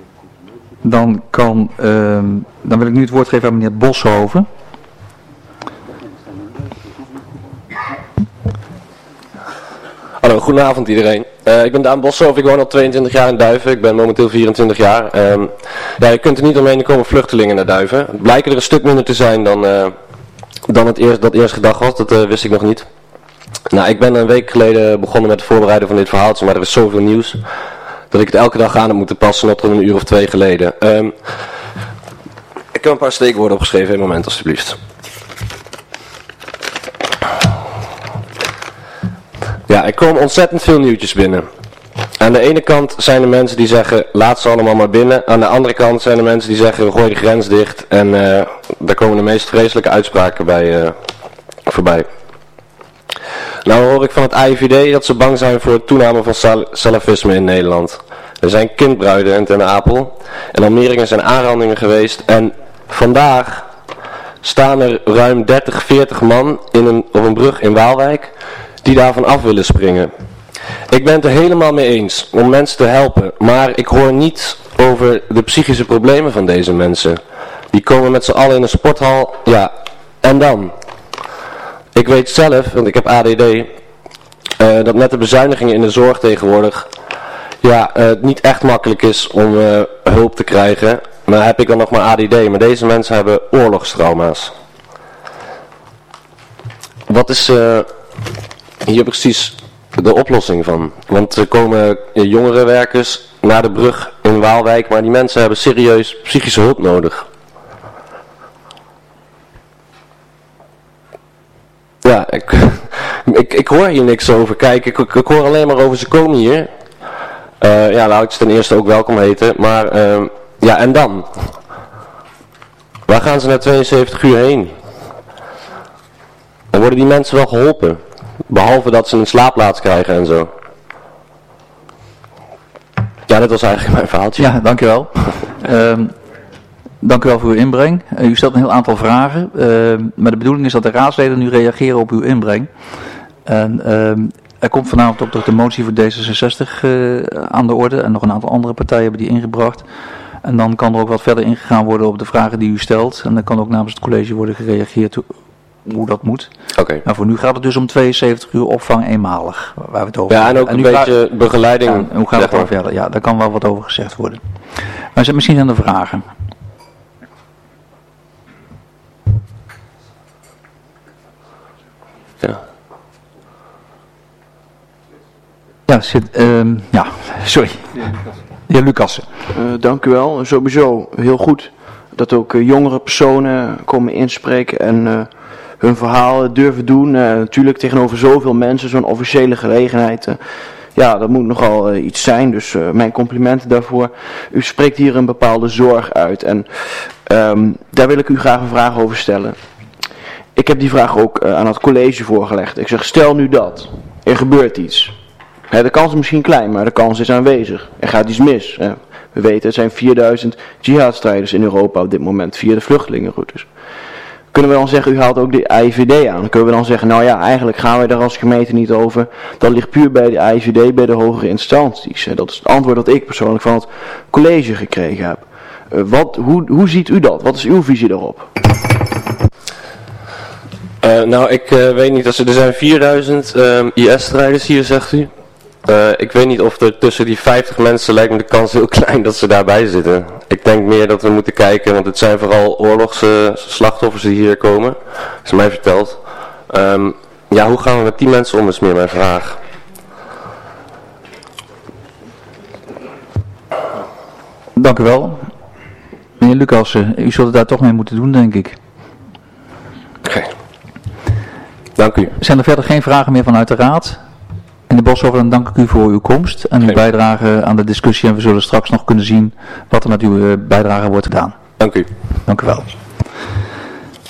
Dan wil ik nu het woord geven aan meneer Boshoven. Hallo, goedenavond iedereen. Ik ben Daan Boshoven, ik woon al 22 jaar in Duiven. Ik ben momenteel 24 jaar. Je kunt er niet omheen, er komen vluchtelingen naar Duiven. Het blijken er een stuk minder te zijn dan dat eerst gedacht was. Dat wist ik nog niet. Nou, ik ben een week geleden begonnen met het voorbereiden van dit verhaaltje, maar er is zoveel nieuws dat ik het elke dag aan heb moeten passen tot een uur of 2 geleden. Ik heb een paar steekwoorden opgeschreven, een moment alstublieft. Ja, er komen ontzettend veel nieuwtjes binnen. Aan de ene kant zijn er mensen die zeggen, laat ze allemaal maar binnen. Aan de andere kant zijn er mensen die zeggen, gooi de grens dicht. En daar komen de meest vreselijke uitspraken bij voorbij. Nou hoor ik van het AIVD dat ze bang zijn voor het toename van salafisme in Nederland. Er zijn kindbruiden in Ten Apel. En Almere zijn aanrandingen geweest. En vandaag staan er ruim 30, 40 man op een brug in Waalwijk die daarvan af willen springen. Ik ben het er helemaal mee eens om mensen te helpen, maar ik hoor niet over de psychische problemen van deze mensen. Die komen met z'n allen in een sporthal, ja, en dan? Ik weet zelf, want ik heb ADD, dat met de bezuinigingen in de zorg tegenwoordig, het niet echt makkelijk is om hulp te krijgen. Maar heb ik dan nog maar ADD, maar deze mensen hebben oorlogstrauma's. Wat is hier precies de oplossing van? Want er komen jongerenwerkers naar de brug in Waalwijk, maar die mensen hebben serieus psychische hulp nodig. Ja, ik hoor hier niks over. Kijk, ik hoor alleen maar over ze komen hier. Laat ik ze ten eerste ook welkom heten. Maar, en dan? Waar gaan ze na 72 uur heen? Dan worden die mensen wel geholpen. Behalve dat ze een slaapplaats krijgen en zo. Ja, dat was eigenlijk mijn verhaaltje. Ja, dankjewel. Dank u wel voor uw inbreng. U stelt een heel aantal vragen. Maar de bedoeling is dat de raadsleden nu reageren op uw inbreng. En er komt vanavond ook de motie voor D66 aan de orde. En nog een aantal andere partijen hebben die ingebracht. En dan kan er ook wat verder ingegaan worden op de vragen die u stelt. En dan kan ook namens het college worden gereageerd hoe dat moet. Okay. Maar voor nu gaat het dus om 72 uur opvang eenmalig. Waar we het over hebben. Ja, en ook een beetje begeleiding. Ja, hoe gaat het dan verder? Ja, daar kan wel wat over gezegd worden. Maar misschien zijn er vragen. Ja. Sorry. De heer Lucassen. Dank u wel. Sowieso heel goed dat ook jongere personen komen inspreken en hun verhaal durven doen. Natuurlijk tegenover zoveel mensen, zo'n officiële gelegenheid. Dat moet nogal iets zijn, dus mijn complimenten daarvoor. U spreekt hier een bepaalde zorg uit en daar wil ik u graag een vraag over stellen. Ik heb die vraag ook aan het college voorgelegd. Ik zeg, stel nu dat er gebeurt iets. De kans is misschien klein, maar de kans is aanwezig. Er gaat iets mis. We weten, er zijn 4000 jihadstrijders in Europa op dit moment via de vluchtelingenroutes. Kunnen we dan zeggen, u haalt ook de AIVD aan. Kunnen we dan zeggen, eigenlijk gaan wij daar als gemeente niet over. Dat ligt puur bij de AIVD, bij de hogere instanties. Dat is het antwoord dat ik persoonlijk van het college gekregen heb. Hoe ziet u dat? Wat is uw visie daarop? Ik weet niet, er zijn 4000 IS-strijders hier, zegt u. Ik weet niet of er tussen die 50 mensen, lijkt me de kans heel klein dat ze daarbij zitten. Ik denk meer dat we moeten kijken, want het zijn vooral oorlogsslachtoffers die hier komen. Dat is mij verteld. Hoe gaan we met die mensen om, is meer mijn vraag. Dank u wel. Meneer Lucassen, u zult het daar toch mee moeten doen, denk ik. Oké. Dank u. Zijn er verder geen vragen meer vanuit de raad? Meneer Boshoven, dan dank ik u voor uw komst en uw bijdrage aan de discussie. En we zullen straks nog kunnen zien wat er met uw bijdrage wordt gedaan. Dank u. Dank u wel.